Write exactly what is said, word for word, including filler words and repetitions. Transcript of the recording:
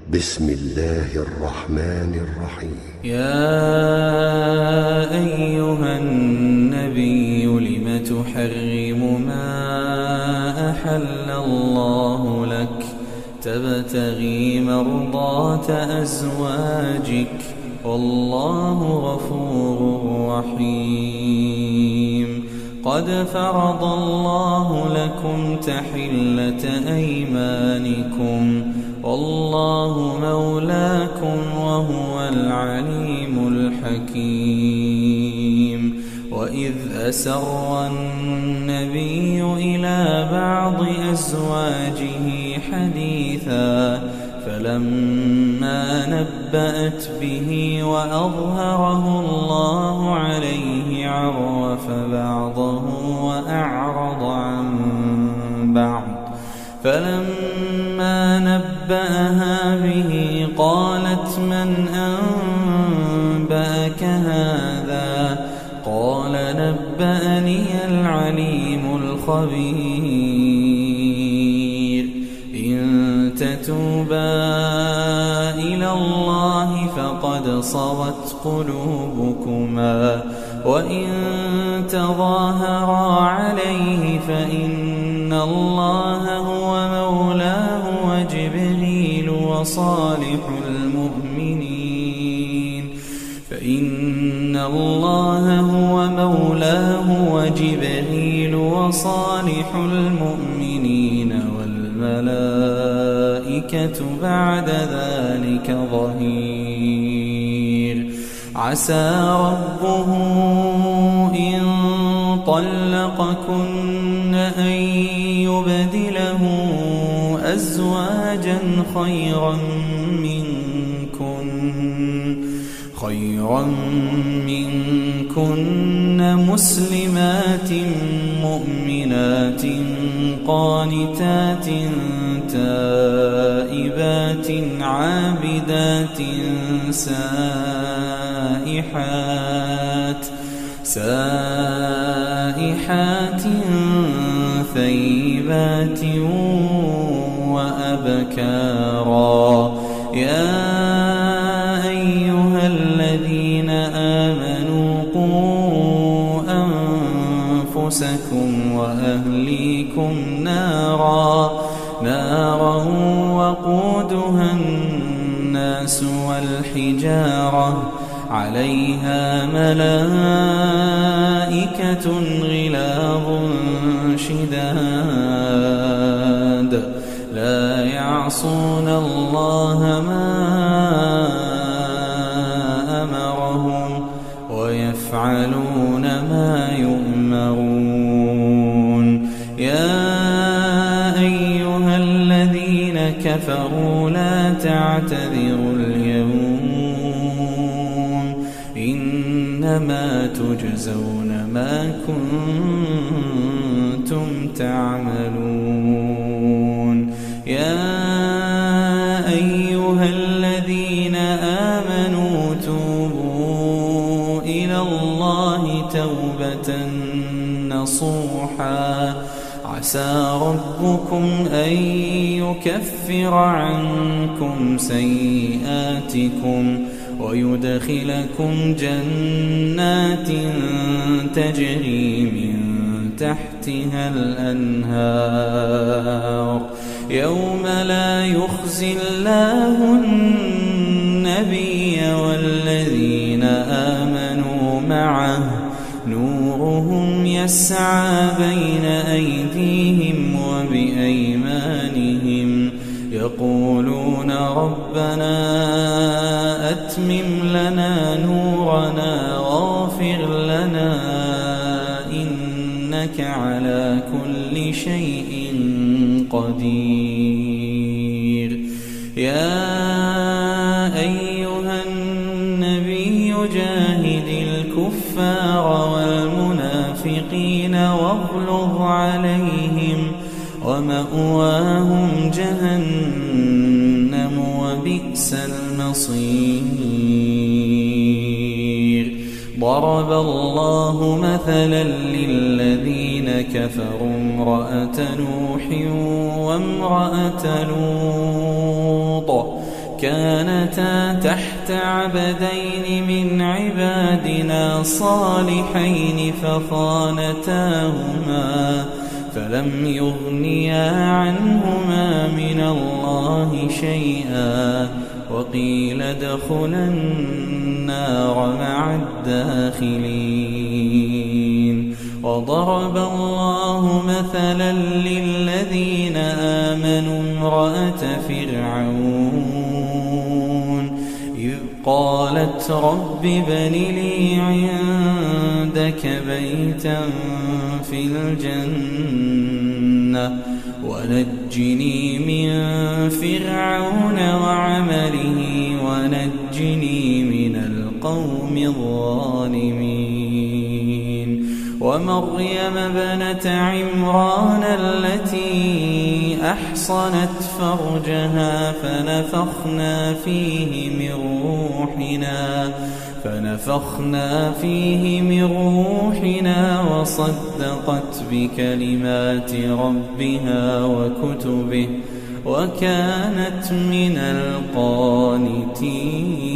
بسم الله الرحمن الرحيم. يا أيها النبي لم تحرم ما أحل الله لك تبتغي مرضات أزواجك والله غفور رحيم. قد فرض الله لكم تحلة أيمانكم والله مولاكم وهو العليم الحكيم. وإذ أسر النبي إلى بعض أزواجه حديثا فلما نبأت به وأظهره الله عليه عرف بعضه وأعرض عن بعض فلما نبأها به قالت من أنبأك هذا قال نبأني العليم الخبير. إن تتوبا إلى الله فقد صغت قلوبكما وإن تظاهرا عليه فإن الله هو مولاه وجبريل وصالح المؤمنين فإن الله هو مولاه وجبريل وصالح المؤمنين والملائكة بعد ذلك ظهير. عسى ربه إن طلقكن أن يبدله أزواجا خيرا منكن خيرا منكن مسلمات مؤمنات قانتات تائبات عابدات سائحات سائحات ثيبات وأبكارا. يا أيها الذين آمنوا قوا أنفسكم وأهليكم نارا نارا وقودها الناس والحجارة عليها ملائكة غلاظ شداد لا يعصون الله ما أمرهم ويفعلون ما يؤمرون. يا أيها الذين كفروا لا تعتذروا اليوم إنما تجزون ما كنتم تعملون. يا أيها الذين آمنوا توبوا إلى الله توبة نصوحا عسى ربكم أن يكفر عنكم سيئاتكم ويدخلكم جنات تجري من تحتها الأنهار يوم لا يخزي الله النبي والذين آمنوا معه نورهم يسعى بين أيديهم وبأيمانهم يقولون ربنا أتمم لنا نورنا واغفر لنا إنك على كل شيء قدير. يا أيها النبي جاهد الكفار والمنافقين واغلظ عليهم ومأواهم جهنم وبئس المصير. ضرب الله مثلا للذين كفروا امرأة نوح وامرأة لوط كانتا تحت عبدين من عبادنا صالحين فخانتاهما فلم يغنيا عنهما من الله شيئا وقيل ادخلا النار مع الداخلين. وضرب الله مثلا للذين آمنوا امرأة فرعون إذ قالت رب ابن لي عندك بيتا في الجنة ونجني من فرعون وعمله ونجني من القوم الظالمين. ومريم بنت عمران التي أحصنت فرجها فنفخنا فيه من روحنا فنفخنا فيه من روحنا وصدقت بكلمات ربها وكتبه وكانت من القانتين.